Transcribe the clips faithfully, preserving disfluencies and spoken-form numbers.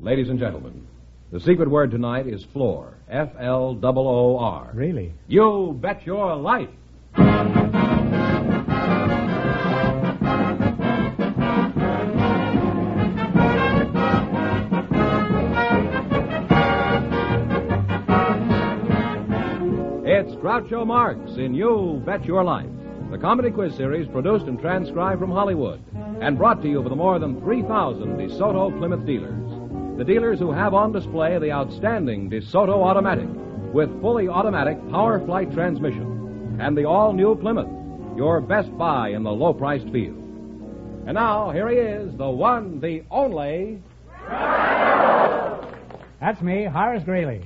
Ladies and gentlemen, the secret word tonight is floor. F L O O R. Really? You bet your life. It's Groucho Marx in You Bet Your Life, the comedy quiz series produced and transcribed from Hollywood and brought to you for the more than three thousand DeSoto Plymouth dealers. The dealers who have on display the outstanding DeSoto Automatic with fully automatic power flight transmission and the all-new Plymouth, your best buy in the low-priced field. And now, here he is, the one, the only... That's me, Horace Greeley.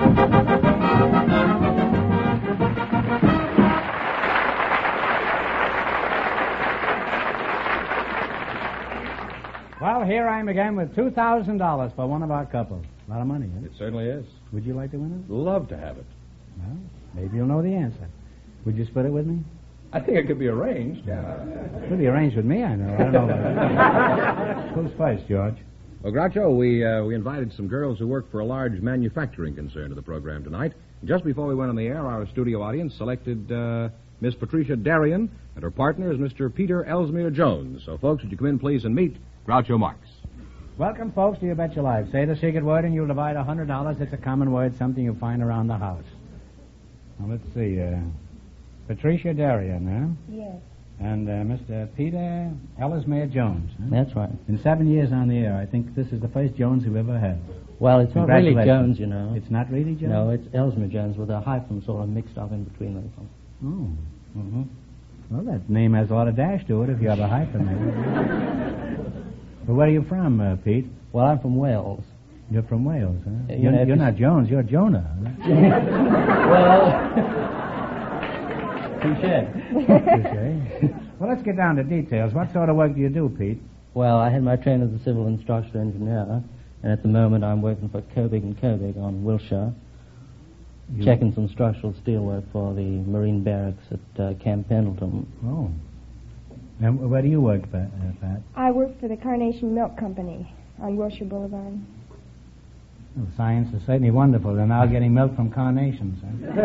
Well, here I am again with two thousand dollars for one of our couples. A lot of money, huh? It certainly is. Would you like to win it? Love to have it. Well, maybe you'll know the answer. Would you split it with me? I think it could be arranged. Yeah. It could be arranged with me, I know. I don't know about it. Who's first, George? Well, Groucho, we, uh, we invited some girls who work for a large manufacturing concern to the program tonight. Just before we went on the air, our studio audience selected uh, Miss Patricia Darien, and her partner is Mister Peter Ellesmere Jones. So, folks, would you come in, please, and meet Groucho Marx. Welcome, folks, to You Bet Your Life. Say the secret word and you'll divide one hundred dollars. It's a common word, something you find around the house. Now, let's see. Uh, Patricia Darien, huh? Yes. And uh, Mister Peter Ellesmere Jones. Huh? That's right. In seven years on the air, I think this is the first Jones we've ever had. Well, it's not really Congratulations. Jones, you know. It's not really Jones? No, it's Ellesmere Jones with a hyphen sort of mixed up in between them. Oh. Mm-hmm. Well, that name has a lot of dash to it if you have a hyphen there. Well, where are you from, uh, Pete? Well, I'm from Wales. You're from Wales, huh? Uh, You're, you know, you're not Jones, you're Jonah. Huh? Well, touche. Touche. Well, let's get down to details. What sort of work do you do, Pete? Well, I had my training as a civil and structural engineer, and at the moment I'm working for Kobig and Kobig on Wilshire, you... checking some structural steel work for the Marine Barracks at uh, Camp Pendleton. Oh. And where do you work, Pat? Uh, Pat? I work for the Carnation Milk Company on Wilshire Boulevard. Well, science is certainly wonderful. They're now getting milk from carnations. Huh?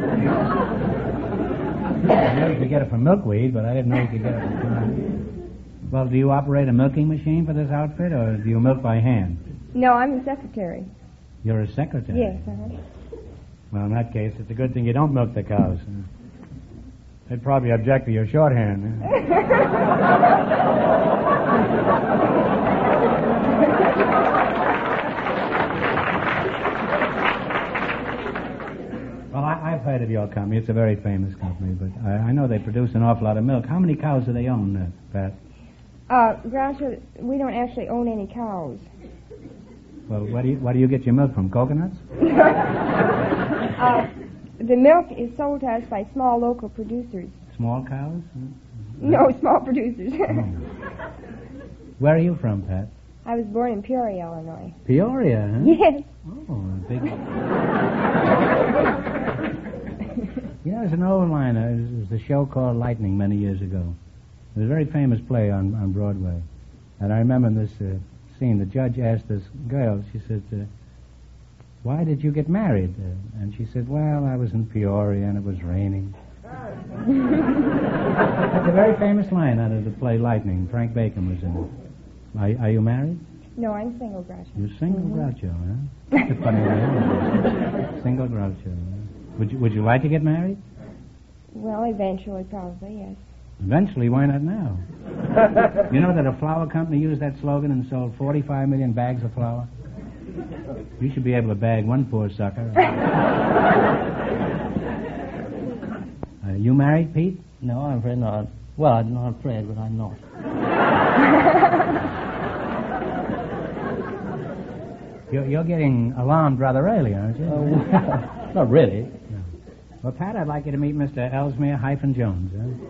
I know you could get it from milkweed, but I didn't know you could get it from carnations. Well, do you operate a milking machine for this outfit, or do you milk by hand? No, I'm a secretary. You're a secretary? Yes, uh-huh. Well, in that case, it's a good thing you don't milk the cows. They'd probably object to your shorthand. Huh? Well, I, I've heard of your company. It's a very famous company, but I, I know they produce an awful lot of milk. How many cows do they own, uh, Pat? Uh, Groucho, we don't actually own any cows. Well, where do you, where do you get your milk from? Coconuts? uh, the milk is sold to us by small local producers. Small cows? No, small producers. Oh. Where are you from, Pat? I was born in Peoria, Illinois. Peoria, huh? Yes. Oh, big... Yeah, there's an old line. Uh, it was a show called Lightning many years ago. It was a very famous play on, on Broadway. And I remember in this uh, scene, the judge asked this girl, she said, uh, why did you get married? Uh, and she said, well, I was in Peoria and it was raining. That's a very famous line out of the play Lightning. Frank Bacon was in it. Are, are you married? No, I'm single, Groucho. You're single, Mm-hmm. Groucho, huh? That's a funny name. Single Groucho. Huh? Would you, would you like to get married? Well, eventually, probably, yes. Eventually, why not now? You know that a flour company used that slogan and sold forty-five million bags of flour? You should be able to bag one poor sucker. uh, you married, Pete? No, I'm afraid not. Well, I'm not afraid, but I'm not. You're, you're getting alarmed rather early, aren't you? Uh, well, not really. No. Well, Pat, I'd like you to meet Mister Ellesmere hyphen Jones.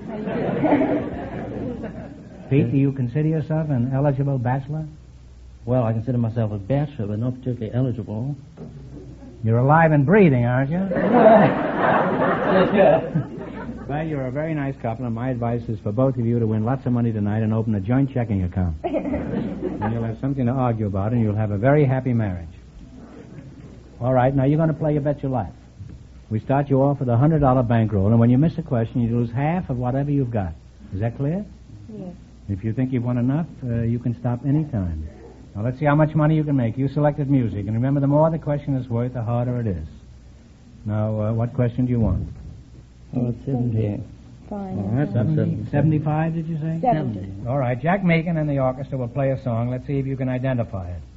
Huh? Pete, do you consider yourself an eligible bachelor? Well, I consider myself a bachelor, but not particularly eligible. You're alive and breathing, aren't you? Yes, yes. Well, you're a very nice couple, and my advice is for both of you to win lots of money tonight and open a joint checking account. And you'll have something to argue about, and you'll have a very happy marriage. All right, now you're going to play You Bet Your Life. We start you off with a one hundred dollars bankroll, and when you miss a question, you lose half of whatever you've got. Is that clear? Yes. If you think you've won enough, uh, you can stop any time. Now, let's see how much money you can make. You selected music, and remember, the more the question is worth, the harder it is. Now, uh, what question do you want? Oh, it's seventy. Fine. All right, seventy, seventy-five, did you say? Seventy. All right, Jack Meakin and the orchestra will play a song. Let's see if you can identify it.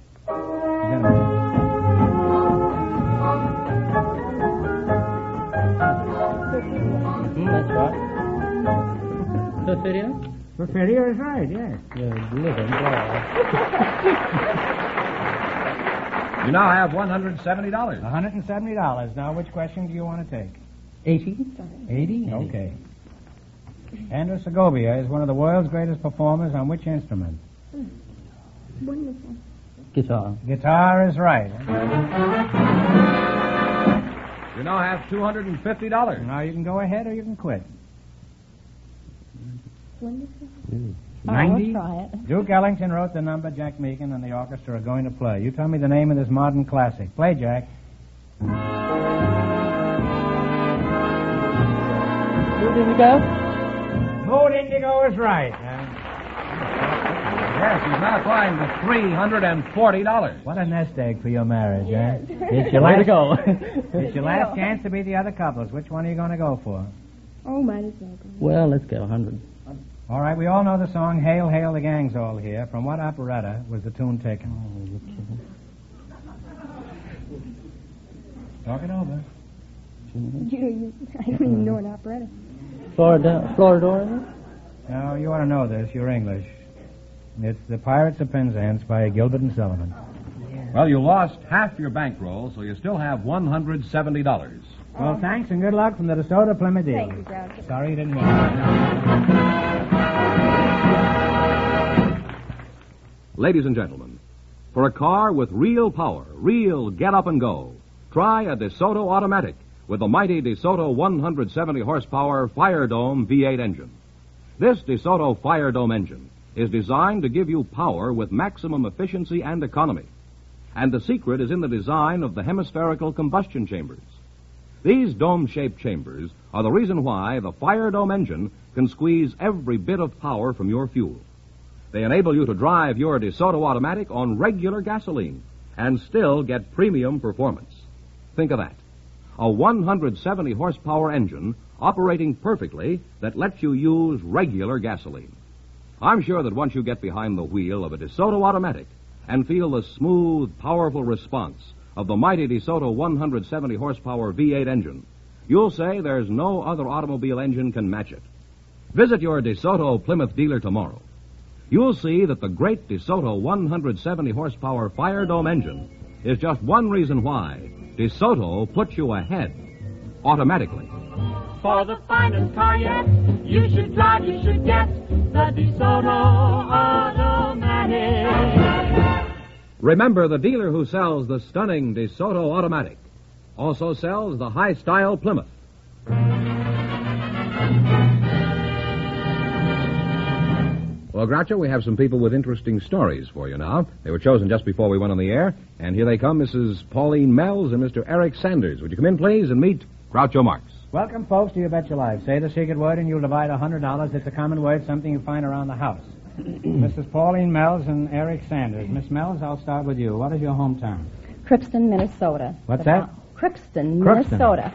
Mm, that's right. Perfidia? Perfidia is right, yes. You're living glad. You now have one hundred seventy dollars. one hundred seventy dollars. Now, which question do you want to take? Eighty? eighty? Okay. Andrew Segovia is one of the world's greatest performers on which instrument? Wonderful. Guitar. Guitar is right. You now have two hundred fifty dollars. Now, you can go ahead or you can quit. Wonderful. ninety? I'll try it. Duke Ellington wrote the number Jack Meakin and the orchestra are going to play. You tell me the name of this modern classic. Play, Jack. Mood Indigo? Mood Indigo is right. Uh, Yes, he's now climbed to three hundred forty dollars. what a nest egg for your marriage, eh? It's Way last, to go. It's your last chance to beat the other couples. Which one are you going to go for? Oh, might as well go. Well, let's go one hundred. All right, we all know the song Hail, Hail, the Gang's All Here. From what operetta was the tune taken? Oh, you're kidding. Talk it over. You, you, I don't even know an operetta. Florida, Floridor? No, you ought to know this. You're English. It's The Pirates of Penzance by Gilbert and Sullivan. Well, you lost half your bankroll, so you still have one hundred seventy dollars. Well, thanks and good luck from the DeSoto Plymouth Thank Dealers. you, Groucho. Sorry you didn't win. Ladies and gentlemen, for a car with real power, real get up and go, try a DeSoto Automatic with the mighty DeSoto one hundred seventy horsepower Fire Dome V eight engine. This DeSoto Fire Dome engine is designed to give you power with maximum efficiency and economy. And the secret is in the design of the hemispherical combustion chambers. These dome-shaped chambers are the reason why the Fire Dome engine can squeeze every bit of power from your fuel. They enable you to drive your DeSoto Automatic on regular gasoline and still get premium performance. Think of that. A one hundred seventy horsepower engine operating perfectly that lets you use regular gasoline. I'm sure that once you get behind the wheel of a DeSoto Automatic and feel the smooth, powerful response of the mighty DeSoto one hundred seventy horsepower V eight engine, you'll say there's no other automobile engine can match it. Visit your DeSoto Plymouth dealer tomorrow. You'll see that the great DeSoto one hundred seventy horsepower Fire Dome engine is just one reason why DeSoto puts you ahead automatically. For the finest car yet, you should drive, you should get the DeSoto Automatic. Remember, the dealer who sells the stunning DeSoto Automatic also sells the high-style Plymouth. Well, Groucho, we have some people with interesting stories for you now. They were chosen just before we went on the air, and here they come, Missus Pauline Mells and Mister Eric Sanders. Would you come in, please, and meet Groucho Marx? Welcome, folks, to You Bet Your Life. Say the secret word and you'll divide one hundred dollars. It's a common word, something you find around the house. Missus Pauline Mells and Eric Sanders. Miss Mells, I'll start with you. What is your hometown? Cripston, Minnesota. What's About- that? Cripston, Cripston. Minnesota.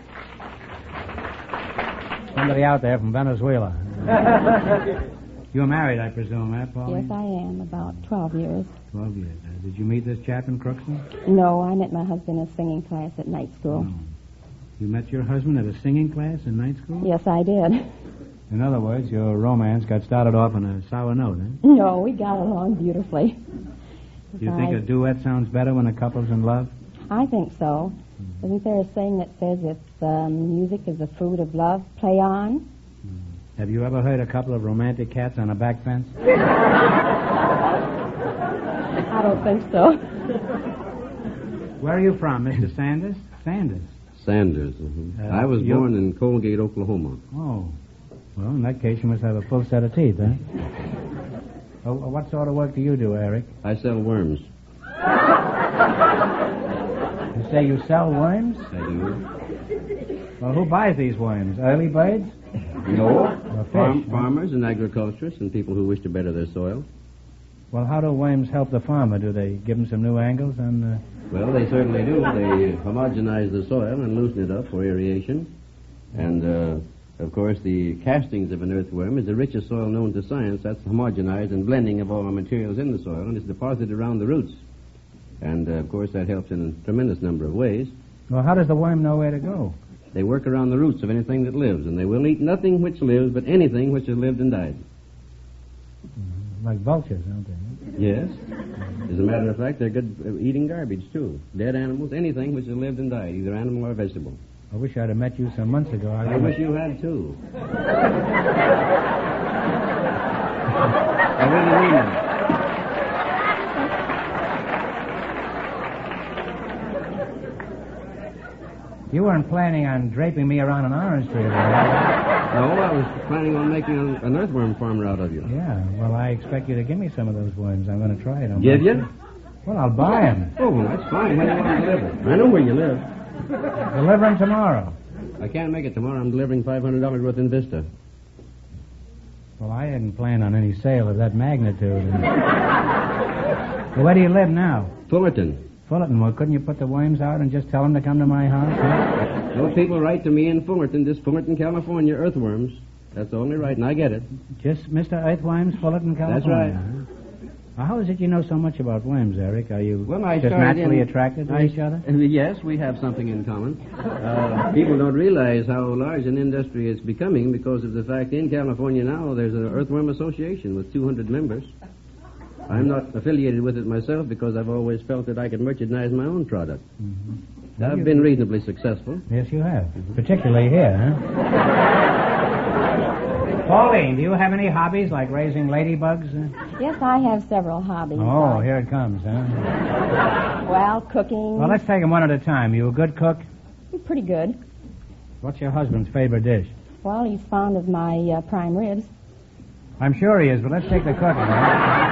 Somebody out there from Venezuela. You're married, I presume, eh, Pauline? Yes, I am. About twelve years. Twelve years. Uh, did you meet this chap in Crookston? No, I met my husband in singing class at night school. No. You met your husband at a singing class in night school? Yes, I did. In other words, your romance got started off on a sour note, eh? No, we got along beautifully. Do you think a duet sounds better when a couple's in love? I think so. Isn't there a saying that says if um, music is the food of love, play on? Have you ever heard a couple of romantic cats on a back fence? I don't think so. Where are you from, Mister Sanders? Sanders. Sanders. mhm. Uh, I was you- born in Colgate, Oklahoma. Oh. Well, in that case, you must have a full set of teeth, huh? Oh, what sort of work do you do, Eric? I sell worms. You say you sell worms? I do. Well, who buys these worms? Early birds? No. Or fish? Farm, huh? farmers and agriculturists and people who wish to better their soil. Well, how do worms help the farmer? Do they give him some new angles on uh, Well, they certainly do. They homogenize the soil and loosen it up for aeration. And, uh, of course, the castings of an earthworm is the richest soil known to science. That's homogenized and blending of all the materials in the soil, and it's deposited around the roots. And, uh, of course, that helps in a tremendous number of ways. Well, how does the worm know where to go? They work around the roots of anything that lives, and they will eat nothing which lives, but anything which has lived and died. Like vultures, aren't they? Yes. As a matter of fact, they're good at eating garbage, too. Dead animals, anything which has lived and died, either animal or vegetable. I wish I'd have met you some months ago. I wish you had, too. I really mean that. You weren't planning on draping me around an orange tree, were you? No, I was planning on making a, an earthworm farmer out of you. Yeah, well, I expect you to give me some of those worms. I'm going to try it. on Give my- you? Well, I'll buy them. Oh, well, that's fine. When do you want to deliver? I know where you live. Deliver them tomorrow. I can't make it tomorrow. I'm delivering five hundred dollars worth in Vista. Well, I hadn't planned on any sale of that magnitude. Well, where do you live now? Fullerton. Fullerton. Well, couldn't you put the worms out and just tell them to come to my house? Huh? Those people write to me in Fullerton, just Fullerton, California, earthworms. That's the only right, and I get it. Just Mister Earthworms, Fullerton, California. That's right. huh? Well, how is it you know so much about worms, Eric? Are you Well, I just started naturally in- attracted to I- each other? uh, Yes, we have something in common. Uh, people don't realize how large an industry it's becoming because of the fact in California now there's an earthworm association with two hundred members. I'm not affiliated with it myself because I've always felt that I could merchandise my own product. Mm-hmm. I've been reasonably successful. Yes, you have. Particularly here, huh? Pauline, do you have any hobbies like raising ladybugs? Uh, Yes, I have several hobbies. Oh, Uh, here it comes, huh? Well, cooking. Well, let's take them one at a time. You a good cook? Pretty good. What's your husband's favorite dish? Well, he's fond of my uh, prime ribs. I'm sure he is, but let's take the cooking. Huh?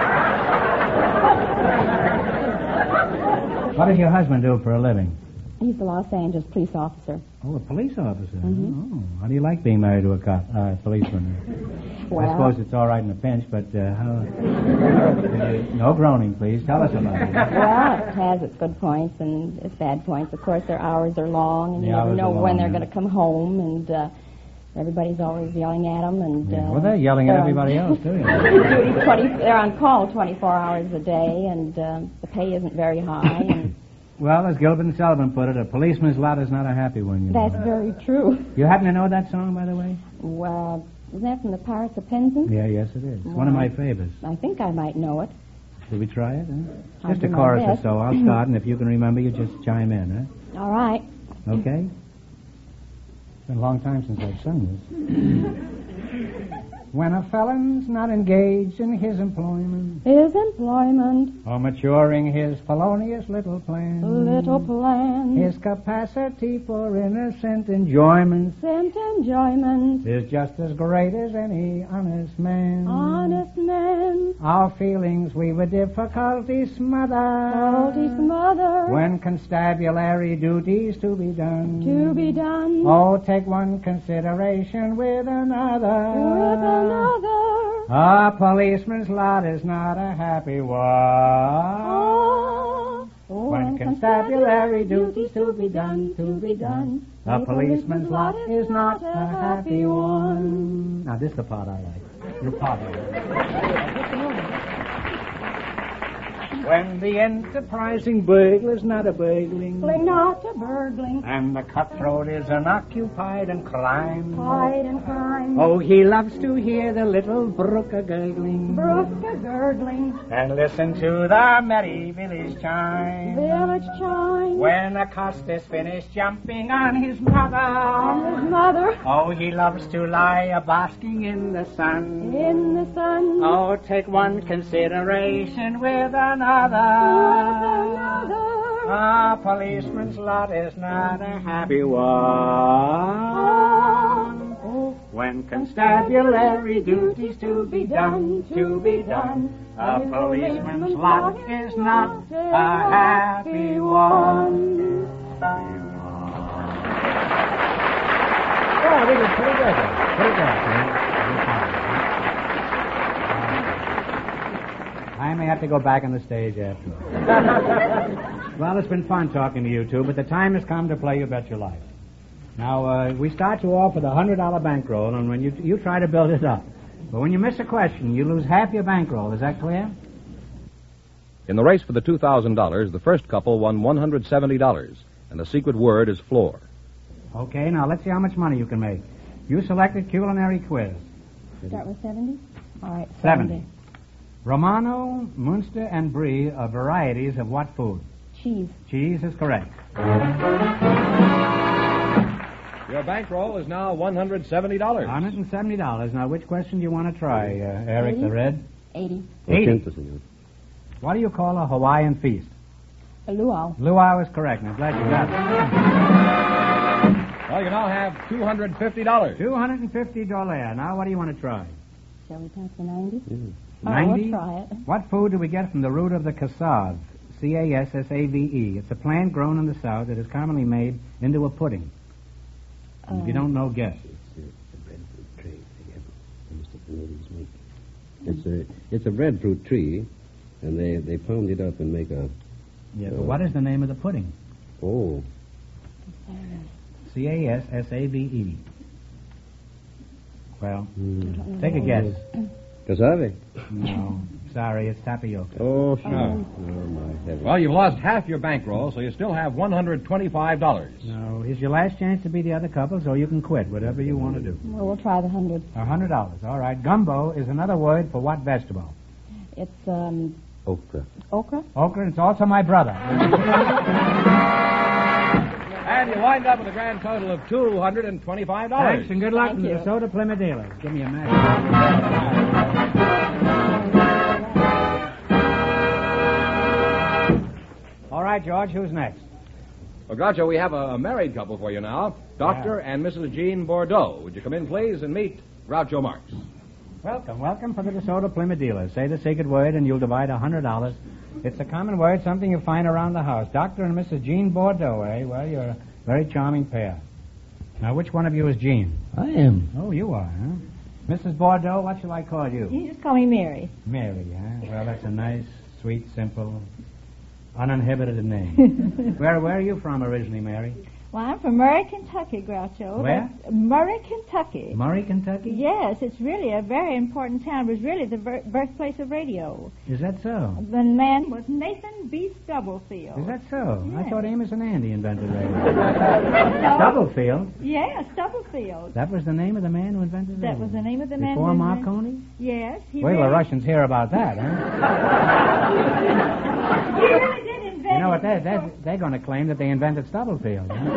What does your husband do for a living? He's a Los Angeles police officer. Oh, a police officer. Mhm. Oh, how do you like being married to a cop, uh, policeman? Well, I suppose it's all right in a pinch, but uh, how... No groaning, please. Tell us about it. well, it has its good points and its bad points. Of course, their hours are long, and The you never hours know are when long, they're yeah. going to come home, and uh, everybody's always yelling at them. And Yeah, uh, well, they're yelling at they're everybody on else, too. duty twenty. They're on call twenty-four hours a day, and uh, the pay isn't very high. And Well, as Gilbert and Sullivan put it, a policeman's lot is not a happy one, you know. that's very true. You happen to know that song, by the way? Well, isn't that from the Pirates of Penzance? Yeah, yes, it is. It's one of my favorites. I think I might know it. Should we try it? Huh? I'll Just do a my chorus or best. so. I'll start, and if you can remember, you just chime in, huh? All right. Okay? It's been a long time since I've sung this. When a felon's not engaged in his employment, His employment, or maturing his felonious little plan, little plan, his capacity for innocent enjoyment sent enjoyment, is just as great as any honest man. honest man, Our feelings we with difficulty smother, faulty smother, when constabulary duties to be done. to be done, Oh, take one consideration with another. with another. A policeman's lot is not a happy one. Oh, When constabulary duties to be done, to be done. A policeman's lot is not a happy one. Now, this is the part I like. Your part I like. When the enterprising burglar's not a burgling, Burgling, not a burgling, and the cutthroat is unoccupied and crime. hide and crime, Oh, he loves to hear the little brook a gurgling, brook a gurgling, and listen to the merry village chime. village chime, When a cost is finished jumping on his mother, and his mother oh, he loves to lie a basking in the sun. in the sun, Oh, take one consideration with another. with another. A policeman's lot is not a happy one. When constabulary duties to be done, to be done, a policeman's lot is not a happy one. Oh, this is pretty good. Pretty good. I may have to go back on the stage after. Well, it's been fun talking to you two, but the time has come to play You Bet Your Life. Now, uh, we start you off with a one hundred dollar bankroll, and when you you try to build it up. But when you miss a question, you lose half your bankroll. Is that clear? In the race for the two thousand dollars, the first couple won one hundred seventy dollars, and the secret word is floor. Okay, now let's see how much money you can make. You selected culinary quiz. Start with seventy? All right, seventy. seventy. Romano, Munster, and Brie are varieties of what food? Cheese. Cheese is correct. Your bankroll is now one hundred seventy dollars. one hundred seventy dollars. Now, which question do you want to try, uh, Eric eighty? the Red? eighty. eighty. What do you call a Hawaiian feast? A luau. Luau is correct. I'm glad you got it. Well, you now have two hundred fifty dollars. two hundred fifty dollars. Now, what do you want to try? Shall we pass the ninety? Mm. Oh, ninety? we'll try it. What food do we get from the root of the cassave? C A S S A V E. It's a plant grown in the South that is commonly made into a pudding. And if you don't know, guess. It's a it's a breadfruit tree, and they, they pound it up and make a... Yeah, uh, but what is the name of the pudding? Oh. C A S S A V E. Well, Mm. take a guess. Cassave? No, sorry, it's tapioca. Oh, sure. Oh. Oh, my heavens. Well, you've lost half your bankroll, so you still have one hundred twenty-five dollars. No, here's your last chance to be the other couple, so you can quit, whatever you want to do. Well, we'll try the hundred. A hundred dollars. All right. Gumbo is another word for what vegetable? It's um, Okra. okra. Okra. It's also my brother. And you wind up with a grand total of two hundred twenty-five dollars. Thanks and good luck Thank to you. the Soda Plymouth dealers. Give me a match. All right, George, who's next? Well, Groucho, we have a, a married couple for you now. Doctor and Missus Jean Bordeaux. Would you come in, please, and meet Groucho Marx? Welcome, welcome for the DeSoto Plymouth dealers. Say the secret word and you'll divide a hundred dollars. It's a common word, something you find around the house. Doctor and Missus Jean Bordeaux, eh? Well, you're a very charming pair. Now, which one of you is Jean? I am. Oh, you are, huh? Missus Bordeaux, what shall I call you? You just call me Mary. Mary, huh? Well, that's a nice, sweet, simple, uninhibited name. where where are you from originally, Mary? Well, I'm from Murray, Kentucky, Groucho. Where? That's Murray, Kentucky. Murray, Kentucky? Yes, it's really a very important town. It was really the bir- birthplace of radio. Is that so? The man was Nathan B. Stubblefield. Is that so? I Yes. thought Amos and Andy invented radio. Stubblefield? Yeah, Stubblefield. That was the name of the man who invented radio? That was the name of the man. Before who Marconi? Yes. He Wait till the really, Russians hear about that, huh? he really did invent You know what? They're, it they're, before- they're going to claim that they invented Stubblefield. Huh?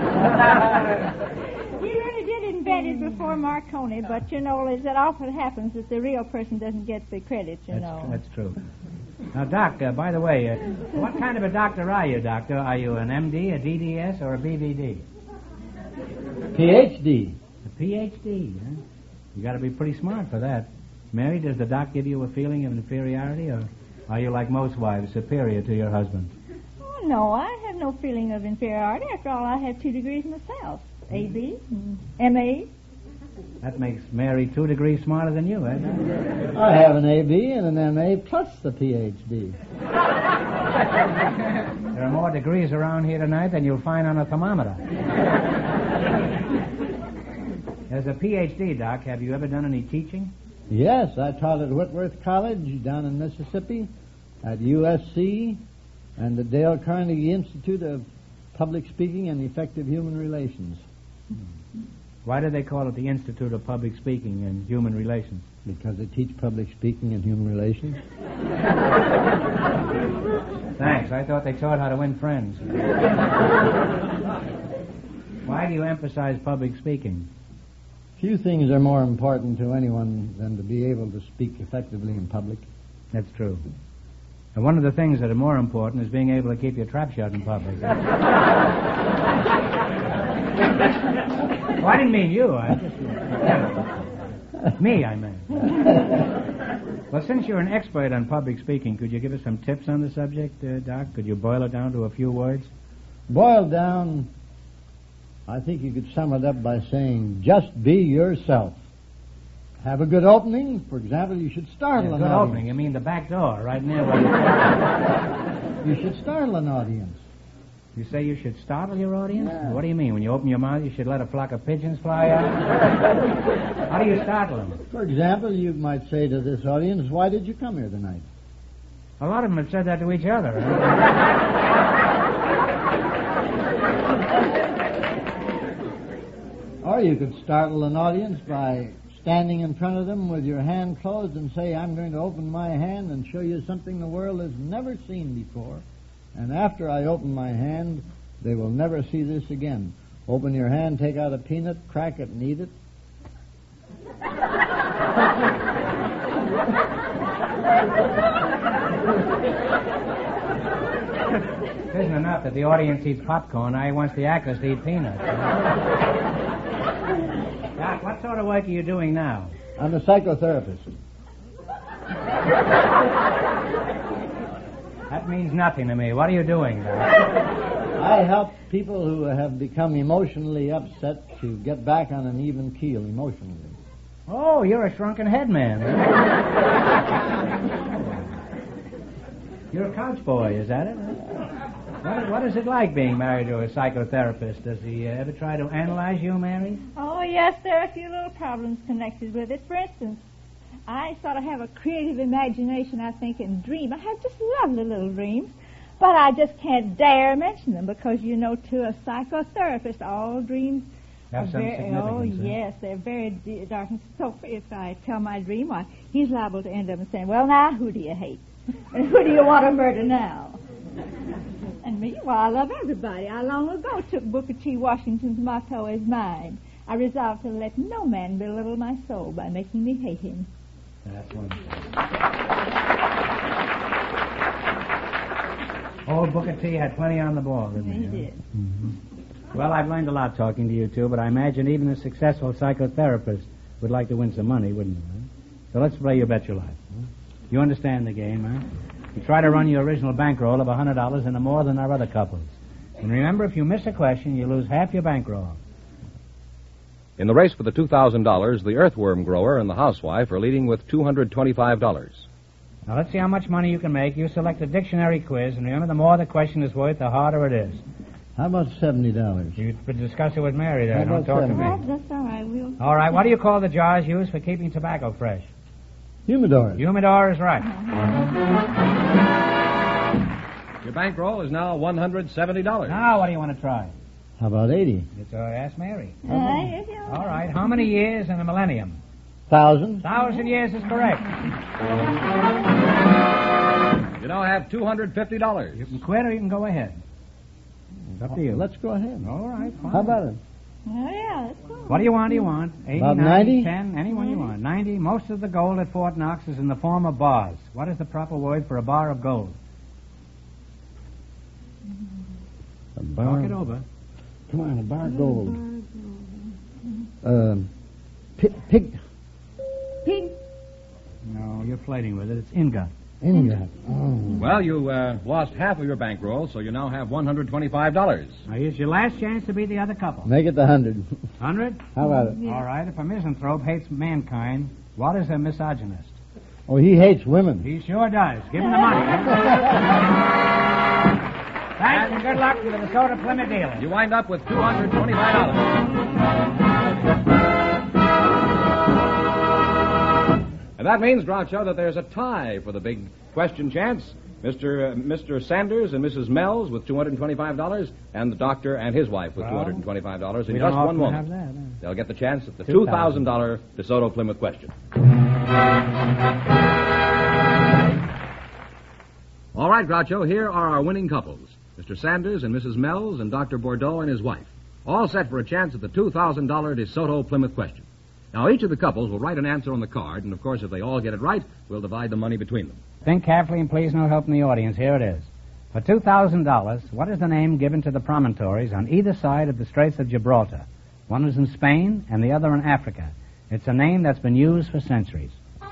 He really did invent it before Marconi, but, you know, as it often happens, that the real person doesn't get the credit, you That's, know. that's true. Now, Doc, uh, by the way, uh, what kind of a doctor are you, Doctor? Are you an M D, a D D S, or a B V D? P H D. A P H D, huh? You got to be pretty smart for that. Mary, does the doc give you a feeling of inferiority, or are you, like most wives, superior to your husband? Oh, no, I have no feeling of inferiority. After all, I have two degrees myself. A B, M A. That makes Mary two degrees smarter than you, eh? I have an A B and an M A plus the P H D. There are more degrees around here tonight than you'll find on a thermometer. As a P H D, Doc, have you ever done any teaching? Yes, I taught at Whitworth College down in Mississippi, at U S C, and the Dale Carnegie Institute of Public Speaking and Effective Human Relations. Why do they call it the Institute of Public Speaking and Human Relations? Because they teach public speaking and human relations. Thanks. I thought they taught how to win friends. Why do you emphasize public speaking? Few things are more important to anyone than to be able to speak effectively in public. That's true. And one of the things that are more important is being able to keep your trap shut in public. Oh, I didn't mean you. I just... Me, I meant. Well, since you're an expert on public speaking, could you give us some tips on the subject, uh, Doc? Could you boil it down to a few words? Boiled down, I think you could sum it up by saying, just be yourself. Have a good opening. For example, you should startle Yeah, an good audience. opening. You mean the back door, right near where you... You should startle an audience. You say you should startle your audience? Yeah. What do you mean? When you open your mouth, you should let a flock of pigeons fly out? How do you startle them? For example, you might say to this audience, why did you come here tonight? A lot of them have said that to each other. Or you could startle an audience by standing in front of them with your hand closed and say, I'm going to open my hand and show you something the world has never seen before. And after I open my hand, they will never see this again. Open your hand, take out a peanut, crack it, and eat it. It isn't enough that the audience eats popcorn. Now he wants the actors to eat peanuts. Doc, what sort of work are you doing now? I'm a psychotherapist. That means nothing to me. What are you doing, Doc? I help people who have become emotionally upset to get back on an even keel emotionally. Oh, you're a shrunken head man. You're a couch boy, is that it? What, what is it like being married to a psychotherapist? Does he uh, ever try to analyze you, Mary? Oh, yes, there are a few little problems connected with it. For instance, I sort of have a creative imagination, I think, and dream. I have just lovely little dreams, but I just can't dare mention them because, you know, to a psychotherapist, all dreams Have are some very, significance. oh, huh? yes, they're very de- dark. And so if I tell my dream, why, he's liable to end up saying, well, now, who do you hate? And who do you want to murder now? And me, well, I love everybody. I long ago took Booker T. Washington's motto as mine. I resolved to let no man belittle my soul by making me hate him. That's wonderful. Old Booker T had plenty on the ball, didn't he? He huh? did. Mm-hmm. Well, I've learned a lot talking to you two, but I imagine even a successful psychotherapist would like to win some money, wouldn't he? Huh? So let's play You Bet Your Life. Huh? You understand the game, huh? You try to run your original bankroll of one hundred dollars into more than our other couples. And remember, if you miss a question, you lose half your bankroll. In the race for the two thousand dollars, the earthworm grower and the housewife are leading with two hundred twenty-five dollars. Now, let's see how much money you can make. You select a dictionary quiz, and remember, the more the question is worth, the harder it is. How about seventy dollars? You could discuss it with Mary there. How Don't about talk to seven? me. That, that's all right. We'll... All right, what do you call the jars used for keeping tobacco fresh? Humidors. Humidor is right. Your bankroll is now one hundred seventy dollars. Now, what do you want to try? How about eighty? It's, uh, ask Mary. Uh, you know. All right, how many years in a millennium? Thousand? Thousand years is correct. You now have two hundred fifty dollars. You can quit or you can go ahead. It's up to you. Let's go ahead. All right, fine. How about it? Oh, yeah, that's cool. What do you want? Do you want? eighty, About ninety, ninety? ten, any one you want. ninety. Most of the gold at Fort Knox is in the form of bars. What is the proper word for a bar of gold? A bar. Talk it over. Come on, a bar of gold. Um, pig. Pig. Pig. No, you're flirting with it. It's ingot. Ingot. Oh. Well, you uh, lost half of your bankroll, so you now have one hundred twenty-five dollars. Now, here's your last chance to be the other couple. Make it the hundred. Hundred? How about it? All right, if a misanthrope hates mankind, what is a misogynist? Oh, he hates women. He sure does. Give him the money. Thanks and good luck to the DeSoto Plymouth dealer. You wind up with two hundred twenty-five dollars. And that means, Groucho, that there's a tie for the big question chance. Mister Uh, Mister Sanders and Missus Mells with two hundred twenty-five dollars, and the doctor and his wife with Well, two hundred twenty-five dollars in We just don't one often moment. have that, huh? They'll get the chance at the two two thousand thousand dollars DeSoto Plymouth question. All right, Groucho, here are our winning couples. Mister Sanders and Missus Mells and Doctor Bordeaux and his wife. All set for a chance at the two thousand dollars DeSoto Plymouth question. Now, each of the couples will write an answer on the card, and of course, if they all get it right, we'll divide the money between them. Think carefully and please no help in the audience. Here it is. For two thousand dollars, what is the name given to the promontories on either side of the Straits of Gibraltar? One is in Spain and the other in Africa. It's a name that's been used for centuries.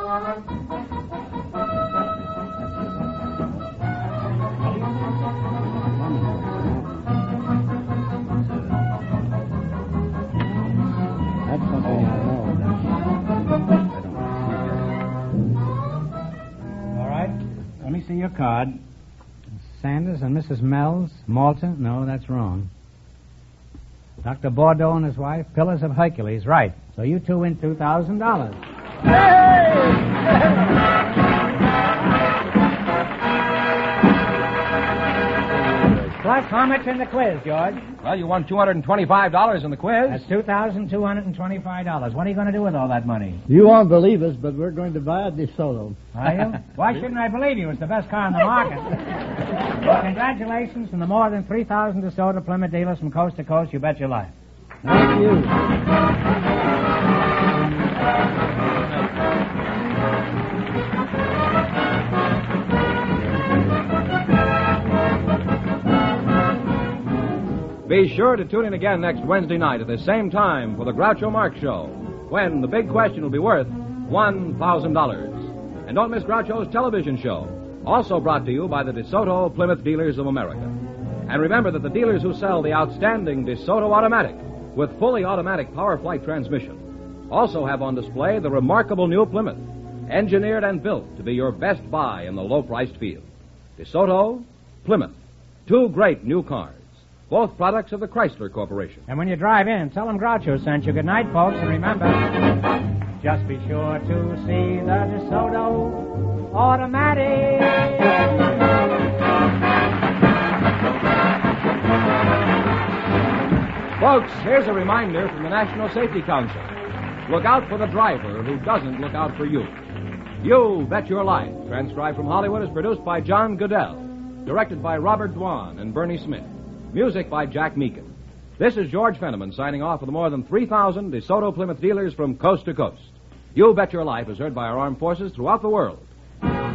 All right. Let me see your card. Sanders and Missus Mells, Malta? No, that's wrong. Doctor Bordeaux and his wife, Pillars of Hercules, right. So you two win two thousand dollars. Plus, how much in the quiz, George? Well, you won two hundred twenty-five dollars in the quiz. That's two thousand two hundred twenty-five dollars. What are you going to do with all that money? You won't believe us, but we're going to buy a DeSoto. Are you? Why shouldn't I believe you? It's the best car in the market. Well, congratulations from the more than three thousand DeSoto Plymouth dealers from coast to coast. You bet your life. Thank you. Be sure to tune in again next Wednesday night at the same time for the Groucho Marx Show, when the big question will be worth one thousand dollars. And don't miss Groucho's television show, also brought to you by the DeSoto Plymouth Dealers of America. And remember that the dealers who sell the outstanding DeSoto Automatic with fully automatic power flight transmission also have on display the remarkable new Plymouth, engineered and built to be your best buy in the low-priced field. DeSoto, Plymouth, two great new cars, both products of the Chrysler Corporation. And when you drive in, tell them Groucho sent you. Good night, folks, and remember, just be sure to see the DeSoto Automatic. Folks, here's a reminder from the National Safety Council. Look out for the driver who doesn't look out for you. You Bet Your Life, transcribed from Hollywood, is produced by John Goodell, directed by Robert Dwan and Bernie Smith. Music by Jack Meakin. This is George Fenneman signing off with more than three thousand DeSoto Plymouth dealers from coast to coast. You Bet Your Life is heard by our armed forces throughout the world.